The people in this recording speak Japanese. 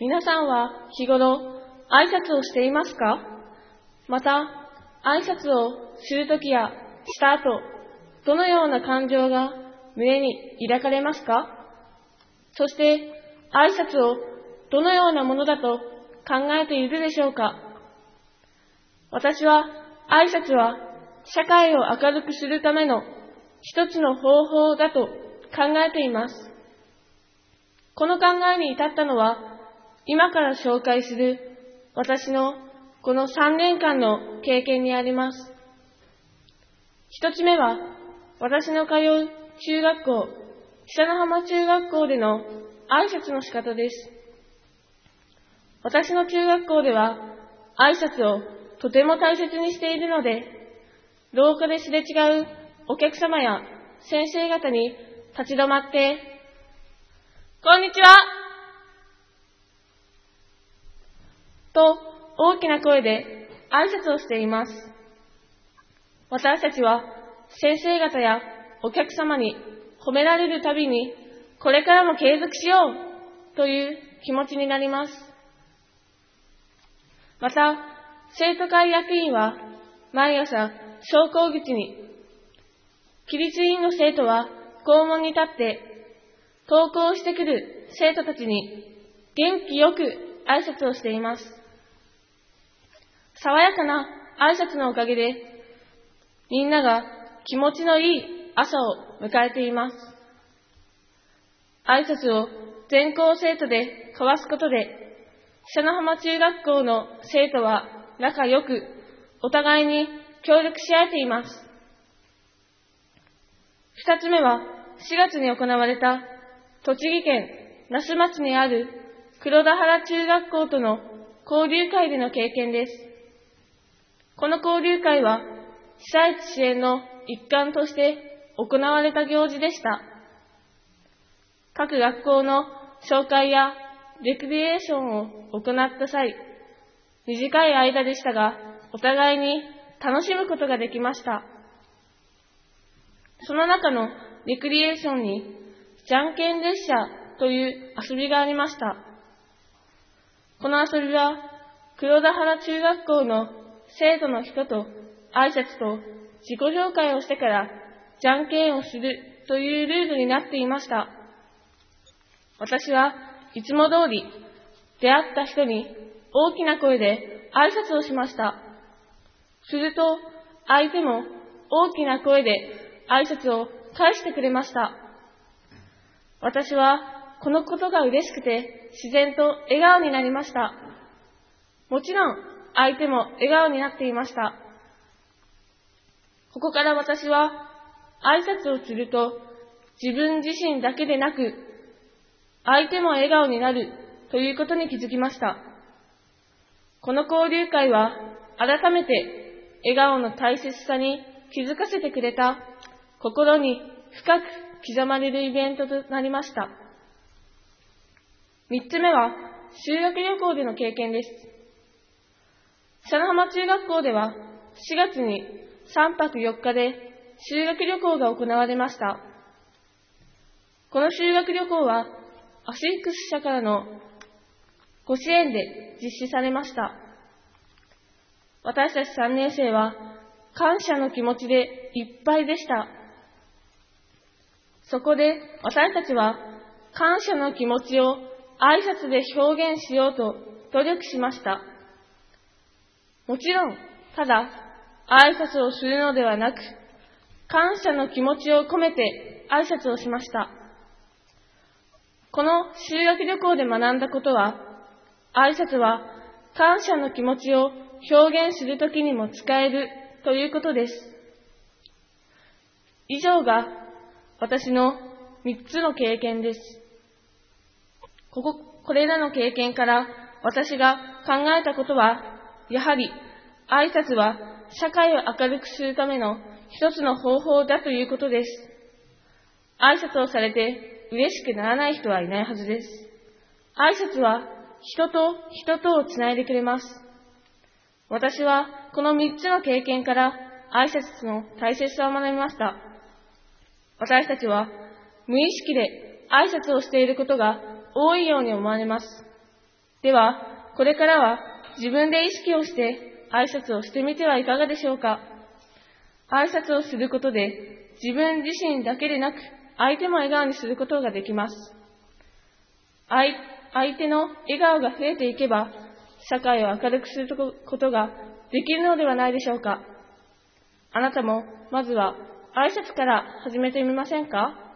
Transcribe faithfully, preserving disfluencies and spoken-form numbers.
皆さんは日頃挨拶をしていますか？また、挨拶をするときやした後、どのような感情が胸に抱かれますか？そして、挨拶をどのようなものだと考えているでしょうか？私は、挨拶は社会を明るくするための一つの方法だと考えています。この考えに至ったのは、今から紹介する私のこのさんねんかんの経験にあります。一つ目は、私の通う中学校、久野浜中学校での挨拶の仕方です。私の中学校では、挨拶をとても大切にしているので、廊下ですれ違うお客様や先生方に立ち止まって、こんにちはと大きな声で挨拶をしています。私たちは先生方やお客様に褒められるたびに、これからも継続しようという気持ちになります。また、生徒会役員は毎朝昇降口に、起立委員の生徒は校門に立って登校してくる生徒たちに元気よく挨拶をしています。爽やかな挨拶のおかげでみんなが気持ちのいい朝を迎えています。挨拶を全校生徒で交わすことで、久野浜中学校の生徒は仲良くお互いに協力し合えています。二つ目は、しがつに行われた栃木県那須町にある黒田原中学校との交流会での経験です。この交流会は被災地支援の一環として行われた行事でした。各学校の紹介やレクリエーションを行った際、短い間でしたが、お互いに楽しむことができました。その中のレクリエーションに、じゃんけん列車という遊びがありました。この遊びは、黒田原中学校の生徒の人と挨拶と自己紹介をしてからじゃんけんをするというルールになっていました。私はいつも通り出会った人に大きな声で挨拶をしました。すると相手も大きな声で挨拶を返してくれました。私はこのことが嬉しくて自然と笑顔になりました。もちろん相手も笑顔になっていました。ここから私は挨拶をすると自分自身だけでなく相手も笑顔になるということに気づきました。この交流会は改めて笑顔の大切さに気づかせてくれた、心に深く刻まれるイベントとなりました。三つ目は修学旅行での経験です。久野浜中学校ではしがつにさんぱくよっかで修学旅行が行われました。この修学旅行はアシックス社からのご支援で実施されました。私たちさんねん生は感謝の気持ちでいっぱいでした。そこで私たちは感謝の気持ちを挨拶で表現しようと努力しました。もちろん、ただ挨拶をするのではなく、感謝の気持ちを込めて挨拶をしました。この修学旅行で学んだことは、挨拶は感謝の気持ちを表現するときにも使えるということです。以上が私のみっつの経験です。ここ、これらの経験から私が考えたことは、やはり挨拶は社会を明るくするための一つの方法だということです。挨拶をされて嬉しくならない人はいないはずです。挨拶は人と人とをつないでくれます。私はこのみっつの経験から挨拶の大切さを学びました。私たちは無意識で挨拶をしていることが多いように思われます。 では、これからは自分で意識をして挨拶をしてみてはいかがでしょうか。挨拶をすることで自分自身だけでなく相手も笑顔にすることができます。相、相手の笑顔が増えていけば社会を明るくすることができるのではないでしょうか。あなたもまずは挨拶から始めてみませんか。